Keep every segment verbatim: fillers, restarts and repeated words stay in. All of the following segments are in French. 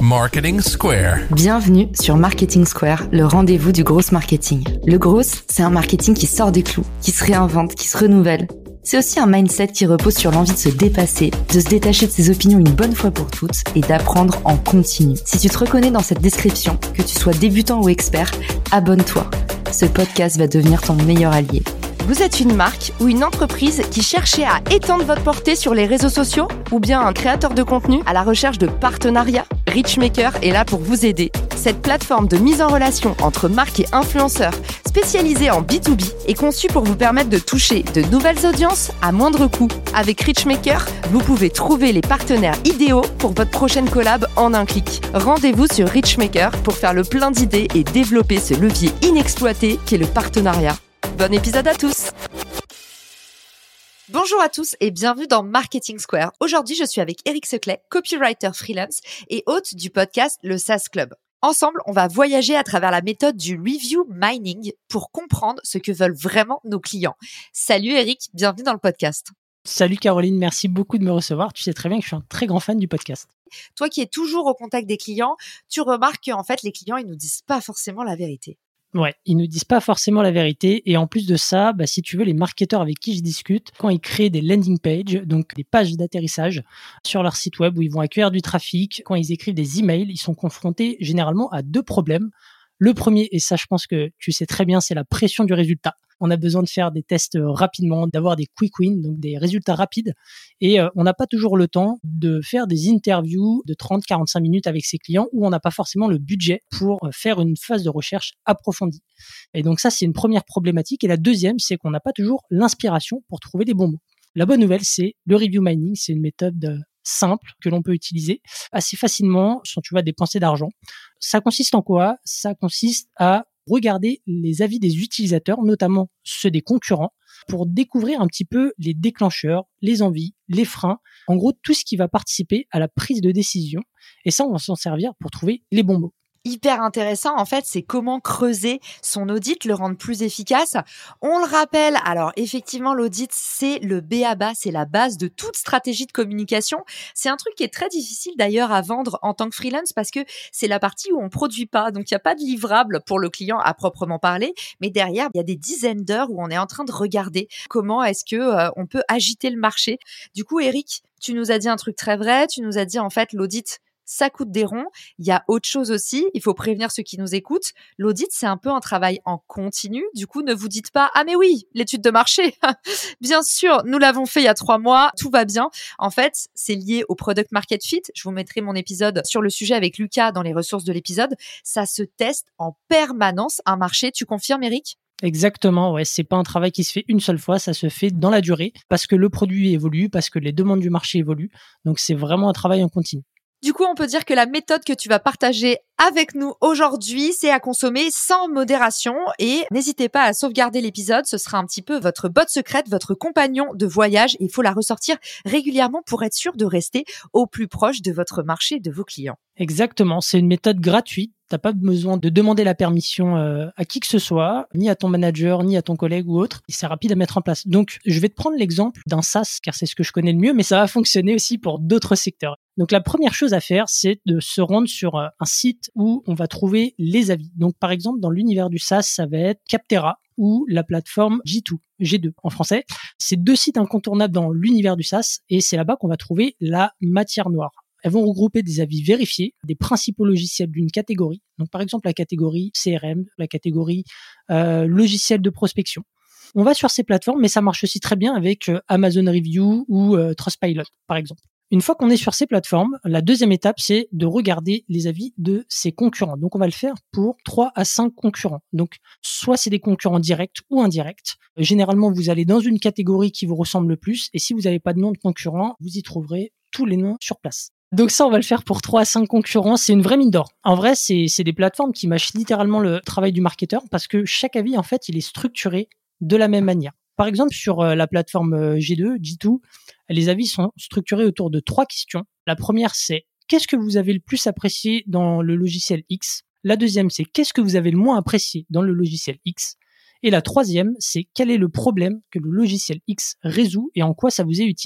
Marketing Square. Bienvenue sur Marketing Square, le rendez-vous du gros marketing. Le gros, c'est un marketing qui sort des clous, qui se réinvente, qui se renouvelle. C'est aussi un mindset qui repose sur l'envie de se dépasser, de se détacher de ses opinions une bonne fois pour toutes et d'apprendre en continu. Si tu te reconnais dans cette description, que tu sois débutant ou expert, abonne-toi. Ce podcast va devenir ton meilleur allié. Vous êtes une marque ou une entreprise qui cherchez à étendre votre portée sur les réseaux sociaux ou bien un créateur de contenu à la recherche de partenariats? Richmaker est là pour vous aider. Cette plateforme de mise en relation entre marques et influenceurs spécialisée en B deux B est conçue pour vous permettre de toucher de nouvelles audiences à moindre coût. Avec Richmaker, vous pouvez trouver les partenaires idéaux pour votre prochaine collab en un clic. Rendez-vous sur Richmaker pour faire le plein d'idées et développer ce levier inexploité qu'est le partenariat. Bon épisode à tous. Bonjour à tous et bienvenue dans Marketing Square. Aujourd'hui, je suis avec Eric Seclet, copywriter freelance et hôte du podcast Le SaaS Club. Ensemble, on va voyager à travers la méthode du review mining pour comprendre ce que veulent vraiment nos clients. Salut Eric, bienvenue dans le podcast. Salut Caroline, merci beaucoup de me recevoir. Tu sais très bien que je suis un très grand fan du podcast. Toi qui es toujours au contact des clients, tu remarques qu'en fait, les clients, ils nous disent pas forcément la vérité. Ouais, ils ne disent pas forcément la vérité. Et en plus de ça, bah, si tu veux, les marketeurs avec qui je discute, quand ils créent des landing pages, donc des pages d'atterrissage sur leur site web où ils vont accueillir du trafic, quand ils écrivent des emails, ils sont confrontés généralement à deux problèmes. Le premier, et ça je pense que tu sais très bien, c'est la pression du résultat. On a besoin de faire des tests rapidement, d'avoir des quick wins, donc des résultats rapides. Et euh, on n'a pas toujours le temps de faire des interviews de trente à quarante-cinq minutes avec ses clients où on n'a pas forcément le budget pour faire une phase de recherche approfondie. Et donc ça, c'est une première problématique. Et la deuxième, c'est qu'on n'a pas toujours l'inspiration pour trouver les bons mots. La bonne nouvelle, c'est le review mining. C'est une méthode simple que l'on peut utiliser assez facilement sans, tu vois, dépenser d'argent. Ça consiste en quoi? Ça consiste à regarder les avis des utilisateurs, notamment ceux des concurrents, pour découvrir un petit peu les déclencheurs, les envies, les freins, en gros tout ce qui va participer à la prise de décision. Et ça, on va s'en servir pour trouver les bons mots. Hyper intéressant, en fait, c'est comment creuser son audit, le rendre plus efficace. On le rappelle, alors effectivement, l'audit, c'est le B A B A, c'est la base de toute stratégie de communication. C'est un truc qui est très difficile d'ailleurs à vendre en tant que freelance parce que c'est la partie où on produit pas, donc il n'y a pas de livrable pour le client à proprement parler, mais derrière, il y a des dizaines d'heures où on est en train de regarder comment est-ce que euh, on peut agiter le marché. Du coup, Eric, tu nous as dit un truc très vrai, tu nous as dit en fait l'audit, ça coûte des ronds. Il y a autre chose aussi. Il faut prévenir ceux qui nous écoutent. L'audit, c'est un peu un travail en continu. Du coup, ne vous dites pas, ah, mais oui, l'étude de marché. Bien sûr, nous l'avons fait il y a trois mois. Tout va bien. En fait, c'est lié au product market fit. Je vous mettrai mon épisode sur le sujet avec Lucas dans les ressources de l'épisode. Ça se teste en permanence un marché. Tu confirmes, Eric? Exactement, ouais, c'est pas un travail qui se fait une seule fois, ça se fait dans la durée parce que le produit évolue, parce que les demandes du marché évoluent. Donc, c'est vraiment un travail en continu. Du coup, on peut dire que la méthode que tu vas partager avec nous aujourd'hui, c'est à consommer sans modération. Et n'hésitez pas à sauvegarder l'épisode. Ce sera un petit peu votre botte secrète, votre compagnon de voyage. Il faut la ressortir régulièrement pour être sûr de rester au plus proche de votre marché, de vos clients. Exactement, c'est une méthode gratuite. T'as pas besoin de demander la permission euh, à qui que ce soit, ni à ton manager, ni à ton collègue ou autre. C'est rapide à mettre en place. Donc, je vais te prendre l'exemple d'un SaaS, car c'est ce que je connais le mieux, mais ça va fonctionner aussi pour d'autres secteurs. Donc, la première chose à faire, c'est de se rendre sur euh, un site où on va trouver les avis. Donc, par exemple, dans l'univers du SaaS, ça va être Capterra ou la plateforme G deux, G deux en français. C'est deux sites incontournables dans l'univers du SaaS et c'est là-bas qu'on va trouver la matière noire. Elles vont regrouper des avis vérifiés des principaux logiciels d'une catégorie. Donc, par exemple, la catégorie C R M, la catégorie euh, logiciel de prospection. On va sur ces plateformes, mais ça marche aussi très bien avec euh, Amazon Review ou euh, Trustpilot, par exemple. Une fois qu'on est sur ces plateformes, la deuxième étape, c'est de regarder les avis de ses concurrents. Donc, on va le faire pour trois à cinq concurrents. Donc, soit c'est des concurrents directs ou indirects. Généralement, vous allez dans une catégorie qui vous ressemble le plus. Et si vous n'avez pas de nom de concurrent, vous y trouverez tous les noms sur place. Donc ça, on va le faire pour trois à cinq concurrents. C'est une vraie mine d'or. En vrai, c'est, c'est des plateformes qui mâchent littéralement le travail du marketeur parce que chaque avis, en fait, il est structuré de la même manière. Par exemple, sur la plateforme G deux, G deux, les avis sont structurés autour de trois questions. La première, c'est qu'est-ce que vous avez le plus apprécié dans le logiciel X? La deuxième, c'est qu'est-ce que vous avez le moins apprécié dans le logiciel X? Et la troisième, c'est quel est le problème que le logiciel X résout et en quoi ça vous est utile?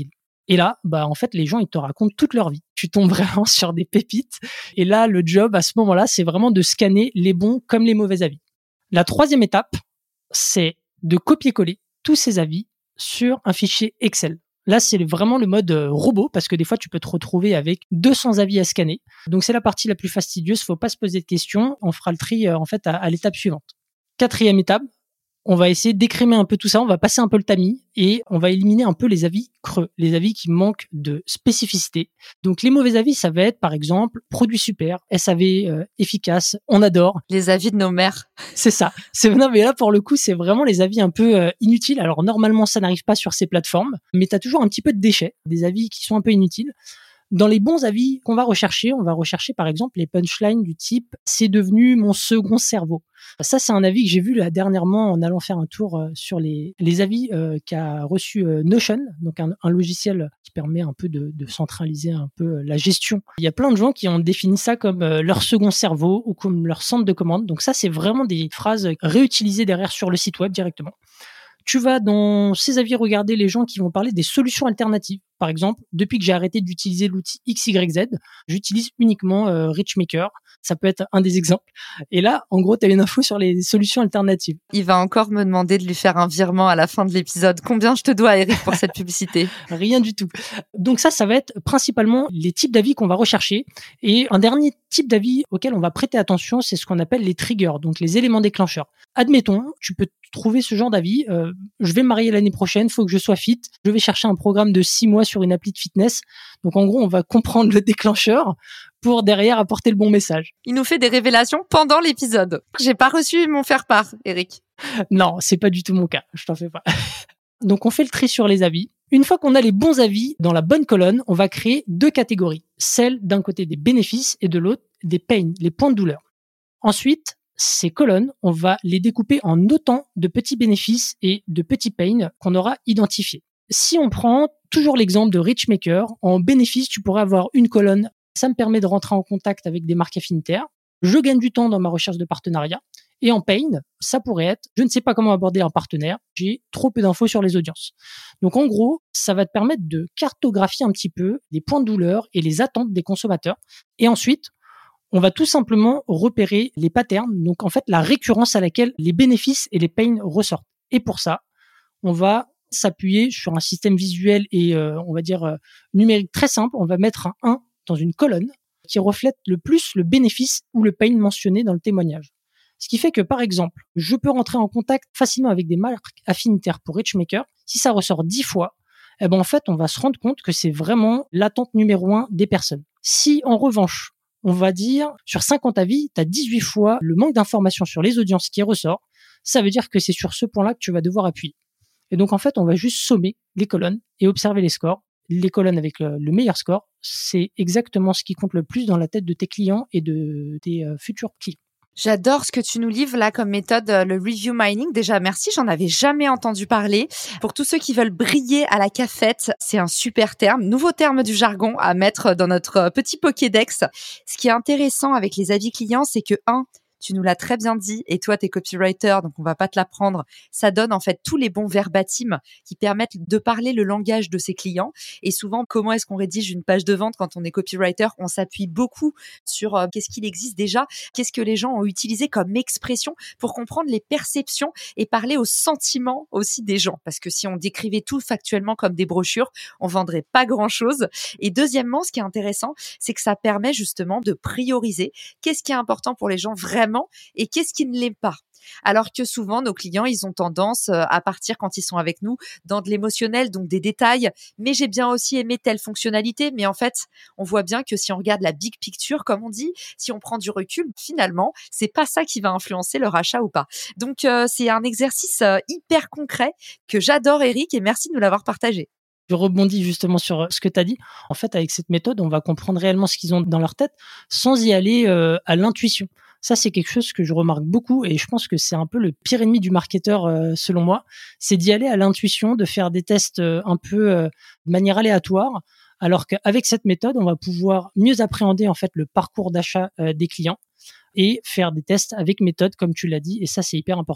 Et là, bah en fait, les gens, ils te racontent toute leur vie. Tu tombes vraiment sur des pépites. Et là, le job, à ce moment-là, c'est vraiment de scanner les bons comme les mauvais avis. La troisième étape, c'est de copier-coller tous ces avis sur un fichier Excel. Là, c'est vraiment le mode robot parce que des fois, tu peux te retrouver avec deux cents avis à scanner. Donc, c'est la partie la plus fastidieuse. Faut pas se poser de questions. On fera le tri, en fait, à, à l'étape suivante. Quatrième étape, on va essayer d'écrémer un peu tout ça, on va passer un peu le tamis et on va éliminer un peu les avis creux, les avis qui manquent de spécificité. Donc les mauvais avis, ça va être par exemple produit super, S A V euh, efficace, on adore. Les avis de nos mères. C'est ça. C'est non mais là pour le coup, c'est vraiment les avis un peu euh, inutiles. Alors normalement, ça n'arrive pas sur ces plateformes, mais tu as toujours un petit peu de déchets, des avis qui sont un peu inutiles. Dans les bons avis qu'on va rechercher, on va rechercher par exemple les punchlines du type « c'est devenu mon second cerveau ». Ça, c'est un avis que j'ai vu là dernièrement en allant faire un tour euh, sur les, les avis euh, qu'a reçu euh, Notion, donc un, un logiciel qui permet un peu de, de centraliser un peu euh, la gestion. Il y a plein de gens qui ont défini ça comme euh, leur second cerveau ou comme leur centre de commande. Donc ça, c'est vraiment des phrases réutilisées derrière sur le site web directement. Tu vas dans ces avis regarder les gens qui vont parler des solutions alternatives. Par exemple, depuis que j'ai arrêté d'utiliser l'outil X Y Z, j'utilise uniquement euh, Richmaker. Ça peut être un des exemples. Et là, en gros, tu as une info sur les solutions alternatives. Il va encore me demander de lui faire un virement à la fin de l'épisode. Combien je te dois, Eric, pour cette publicité? Rien du tout. Donc ça, ça va être principalement les types d'avis qu'on va rechercher. Et un dernier type d'avis auquel on va prêter attention, c'est ce qu'on appelle les triggers, donc les éléments déclencheurs. Admettons, tu peux trouver ce genre d'avis. Euh, je vais me marier l'année prochaine, faut que je sois fit. Je vais chercher un programme de six mois sur une appli de fitness. Donc en gros, on va comprendre le déclencheur pour derrière apporter le bon message. Il nous fait des révélations pendant l'épisode. J'ai pas reçu mon faire-part, Eric. Non, c'est pas du tout mon cas. Je t'en fais pas. Donc on fait le tri sur les avis. Une fois qu'on a les bons avis dans la bonne colonne, on va créer deux catégories. Celle d'un côté des bénéfices et de l'autre des pains, les points de douleur. Ensuite, ces colonnes, on va les découper en autant de petits bénéfices et de petits pains qu'on aura identifiés. Si on prend toujours l'exemple de Richmaker, en bénéfice, tu pourrais avoir une colonne. Ça me permet de rentrer en contact avec des marques affinitaires. Je gagne du temps dans ma recherche de partenariat. Et en pain, ça pourrait être, je ne sais pas comment aborder un partenaire, j'ai trop peu d'infos sur les audiences. Donc en gros, ça va te permettre de cartographier un petit peu les points de douleur et les attentes des consommateurs. Et ensuite, on va tout simplement repérer les patterns, donc en fait la récurrence à laquelle les bénéfices et les pains ressortent. Et pour ça, on va s'appuyer sur un système visuel et euh, on va dire euh, numérique très simple. On va mettre un un dans une colonne qui reflète le plus le bénéfice ou le pain mentionné dans le témoignage. Ce qui fait que, par exemple, je peux rentrer en contact facilement avec des marques affinitaires pour Richmaker. Si ça ressort dix fois, eh ben, en fait, on va se rendre compte que c'est vraiment l'attente numéro un des personnes. Si, en revanche, on va dire, sur cinquante avis, tu as dix-huit fois le manque d'informations sur les audiences qui ressort, ça veut dire que c'est sur ce point-là que tu vas devoir appuyer. Et donc, en fait, on va juste sommer les colonnes et observer les scores. Les colonnes avec le, le meilleur score, c'est exactement ce qui compte le plus dans la tête de tes clients et de tes euh, futurs clients. J'adore ce que tu nous livres là comme méthode, le review mining. Déjà, merci, j'en avais jamais entendu parler. Pour tous ceux qui veulent briller à la cafette, c'est un super terme, nouveau terme du jargon à mettre dans notre petit Pokédex. Ce qui est intéressant avec les avis clients, c'est que un, tu nous l'as très bien dit, et toi, t'es copywriter, donc on va pas te l'apprendre. Ça donne en fait tous les bons verbatims qui permettent de parler le langage de ses clients. Et souvent, comment est-ce qu'on rédige une page de vente quand on est copywriter? On s'appuie beaucoup sur euh, qu'est-ce qu'il existe déjà, qu'est-ce que les gens ont utilisé comme expression pour comprendre les perceptions et parler aux sentiments aussi des gens. Parce que si on décrivait tout factuellement comme des brochures, on vendrait pas grand-chose. Et deuxièmement, ce qui est intéressant, c'est que ça permet justement de prioriser qu'est-ce qui est important pour les gens vraiment et qu'est-ce qui ne l'est pas. Alors que souvent, nos clients, ils ont tendance à partir quand ils sont avec nous dans de l'émotionnel, donc des détails. Mais j'ai bien aussi aimé telle fonctionnalité. Mais en fait, on voit bien que si on regarde la big picture, comme on dit, si on prend du recul, finalement, c'est pas ça qui va influencer leur achat ou pas. Donc, euh, c'est un exercice euh, hyper concret que j'adore, Eric, et merci de nous l'avoir partagé. Je rebondis justement sur ce que tu as dit. En fait, avec cette méthode, on va comprendre réellement ce qu'ils ont dans leur tête sans y aller euh, à l'intuition. Ça, c'est quelque chose que je remarque beaucoup et je pense que c'est un peu le pire ennemi du marketeur, euh, selon moi. C'est d'y aller à l'intuition, de faire des tests euh, un peu euh, de manière aléatoire, alors qu'avec cette méthode, on va pouvoir mieux appréhender en fait le parcours d'achat euh, des clients et faire des tests avec méthode, comme tu l'as dit, et ça, c'est hyper important.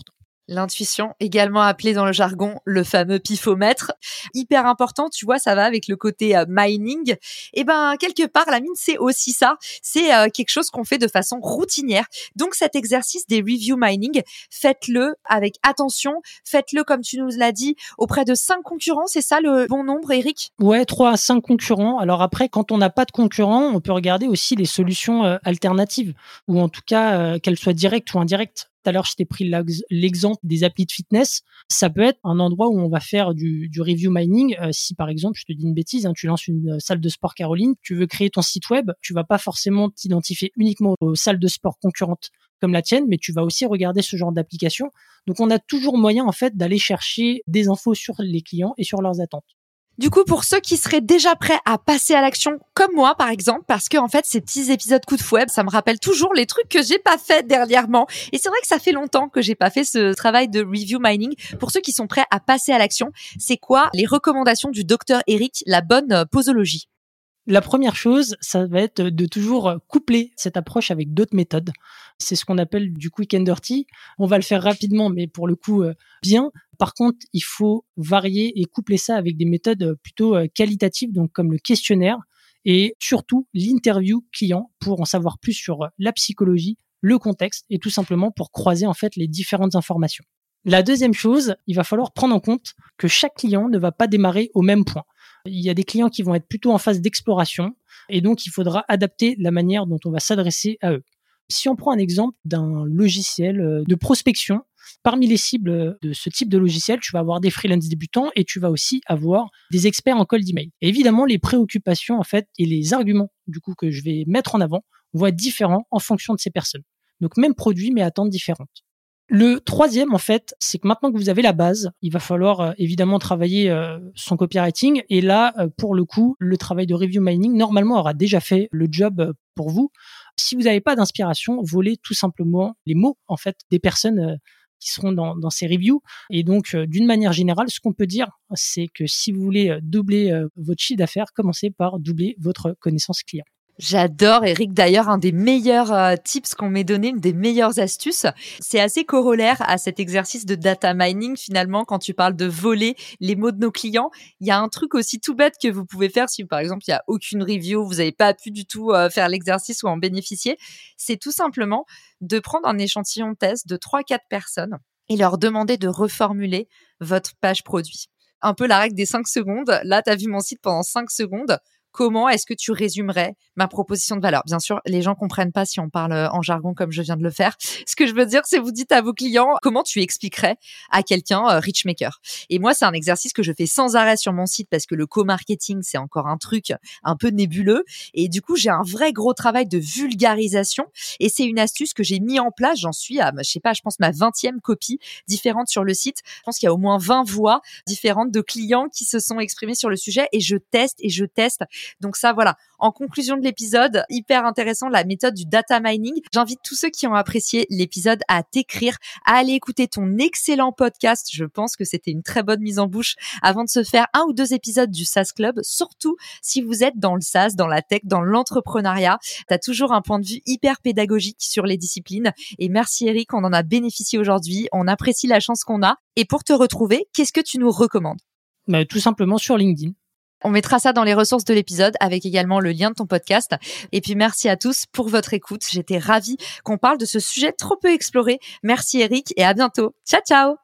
L'intuition, également appelée dans le jargon le fameux pifomètre, hyper important, tu vois, ça va avec le côté euh, mining. Et ben quelque part, la mine c'est aussi ça, c'est euh, quelque chose qu'on fait de façon routinière. Donc cet exercice des review mining, faites-le avec attention, faites-le comme tu nous l'as dit auprès de cinq concurrents, c'est ça le bon nombre, Eric ? Ouais, trois à cinq concurrents. Alors après, quand on n'a pas de concurrents, on peut regarder aussi les solutions euh, alternatives, ou en tout cas euh, qu'elles soient directes ou indirectes. Tout à l'heure, je t'ai pris l'exemple des applis de fitness. Ça peut être un endroit où on va faire du, du review mining. Euh, si par exemple, je te dis une bêtise, hein, tu lances une salle de sport Caroline, tu veux créer ton site web, tu vas pas forcément t'identifier uniquement aux salles de sport concurrentes comme la tienne, mais tu vas aussi regarder ce genre d'application. Donc, on a toujours moyen en fait d'aller chercher des infos sur les clients et sur leurs attentes. Du coup, pour ceux qui seraient déjà prêts à passer à l'action, comme moi par exemple, parce que en fait ces petits épisodes coup de fouet, ça me rappelle toujours les trucs que j'ai pas fait dernièrement. Et c'est vrai que ça fait longtemps que j'ai pas fait ce travail de review mining. Pour ceux qui sont prêts à passer à l'action, c'est quoi les recommandations du docteur Eric, la bonne posologie ? La première chose, ça va être de toujours coupler cette approche avec d'autres méthodes. C'est ce qu'on appelle du quick and dirty. On va le faire rapidement, mais pour le coup, euh, bien. Par contre, il faut varier et coupler ça avec des méthodes plutôt euh, qualitatives, donc comme le questionnaire et surtout l'interview client pour en savoir plus sur la psychologie, le contexte et tout simplement pour croiser en fait les différentes informations. La deuxième chose, il va falloir prendre en compte que chaque client ne va pas démarrer au même point. Il y a des clients qui vont être plutôt en phase d'exploration et donc il faudra adapter la manière dont on va s'adresser à eux. Si on prend un exemple d'un logiciel de prospection, parmi les cibles de ce type de logiciel, tu vas avoir des freelance débutants et tu vas aussi avoir des experts en cold email. Et évidemment, les préoccupations en fait et les arguments du coup que je vais mettre en avant vont être différents en fonction de ces personnes. Donc même produit mais attentes différentes. Le troisième, en fait, c'est que maintenant que vous avez la base, il va falloir euh, évidemment travailler euh, son copywriting. Et là, euh, pour le coup, le travail de review mining, normalement, aura déjà fait le job euh, pour vous. Si vous n'avez pas d'inspiration, volez tout simplement les mots, en fait, des personnes euh, qui seront dans, dans ces reviews. Et donc, euh, d'une manière générale, ce qu'on peut dire, c'est que si vous voulez euh, doubler euh, votre chiffre d'affaires, commencez par doubler votre connaissance client. J'adore, Eric. D'ailleurs, un des meilleurs euh, tips qu'on m'ait donné, une des meilleures astuces, c'est assez corollaire à cet exercice de data mining. Finalement, quand tu parles de voler les mots de nos clients, il y a un truc aussi tout bête que vous pouvez faire si, par exemple, il y a aucune review, vous n'avez pas pu du tout euh, faire l'exercice ou en bénéficier. C'est tout simplement de prendre un échantillon test de trois quatre personnes et leur demander de reformuler votre page produit. Un peu la règle des cinq secondes. Là, tu as vu mon site pendant cinq secondes. Comment est-ce que tu résumerais ma proposition de valeur ? Bien sûr, les gens comprennent pas si on parle en jargon comme je viens de le faire. Ce que je veux dire, c'est vous dites à vos clients comment tu expliquerais à quelqu'un euh, Richmaker. Et moi, c'est un exercice que je fais sans arrêt sur mon site parce que le co-marketing, c'est encore un truc un peu nébuleux. Et du coup, j'ai un vrai gros travail de vulgarisation. Et c'est une astuce que j'ai mis en place. J'en suis à, je sais pas, je pense ma vingtième copie différente sur le site. Je pense qu'il y a au moins vingt voix différentes de clients qui se sont exprimés sur le sujet et je teste et je teste. Donc ça, voilà. En conclusion de l'épisode, hyper intéressant, la méthode du data mining. J'invite tous ceux qui ont apprécié l'épisode à t'écrire, à aller écouter ton excellent podcast. Je pense que c'était une très bonne mise en bouche avant de se faire un ou deux épisodes du SaaS Club. Surtout si vous êtes dans le SaaS, dans la tech, dans l'entrepreneuriat. T'as toujours un point de vue hyper pédagogique sur les disciplines. Et merci Eric, on en a bénéficié aujourd'hui. On apprécie la chance qu'on a. Et pour te retrouver, qu'est-ce que tu nous recommandes ? Bah, tout simplement sur LinkedIn. On mettra ça dans les ressources de l'épisode avec également le lien de ton podcast. Et puis, merci à tous pour votre écoute. J'étais ravie qu'on parle de ce sujet trop peu exploré. Merci Eric et à bientôt. Ciao, ciao.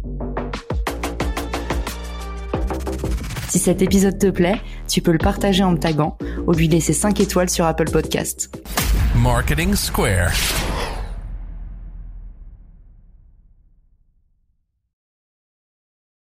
Si cet épisode te plaît, tu peux le partager en me taguant ou lui laisser cinq étoiles sur Apple Podcasts. Marketing Square.